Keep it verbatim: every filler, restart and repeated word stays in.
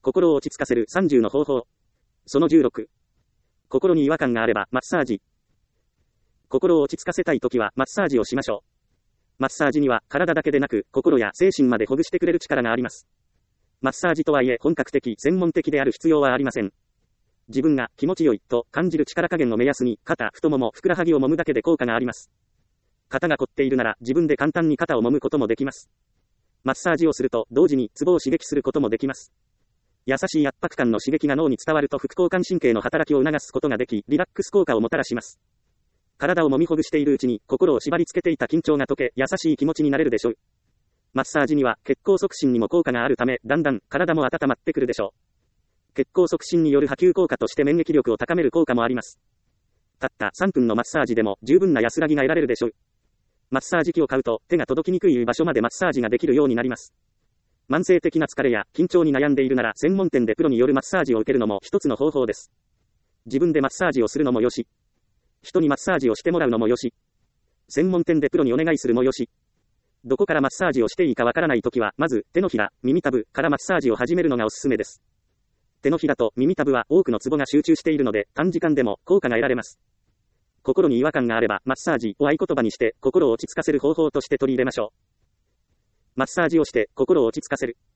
心を落ち着かせるさんじゅうの方法。そのじゅうろく。心に違和感があれば、マッサージ。心を落ち着かせたいときは、マッサージをしましょう。マッサージには、体だけでなく、心や精神までほぐしてくれる力があります。マッサージとはいえ、本格的、専門的である必要はありません。自分が気持ちよいと感じる力加減を目安に、肩、太もも、ふくらはぎを揉むだけで効果があります。肩が凝っているなら、自分で簡単に肩を揉むこともできます。マッサージをすると、同時にツボを刺激することもできます。優しい圧迫感の刺激が脳に伝わると副交感神経の働きを促すことができ、リラックス効果をもたらします。体を揉みほぐしているうちに、心を縛り付けていた緊張が解け、優しい気持ちになれるでしょう。マッサージには、血行促進にも効果があるため、だんだん、体も温まってくるでしょう。血行促進による波及効果として免疫力を高める効果もあります。たったさんぷんのマッサージでも十分な安らぎが得られるでしょう。マッサージ機を買うと手が届きにくい場所までマッサージができるようになります。慢性的な疲れや緊張に悩んでいるなら専門店でプロによるマッサージを受けるのも一つの方法です。自分でマッサージをするのもよし、人にマッサージをしてもらうのもよし、専門店でプロにお願いするもよし、どこからマッサージをしていいかわからないときは、まず手のひら、耳たぶからマッサージを始めるのがおすすめです。手のひらと耳たぶは多くのツボが集中しているので、短時間でも効果が得られます。心に違和感があれば、マッサージを合言葉にして、心を落ち着かせる方法として取り入れましょう。マッサージをして、心を落ち着かせる。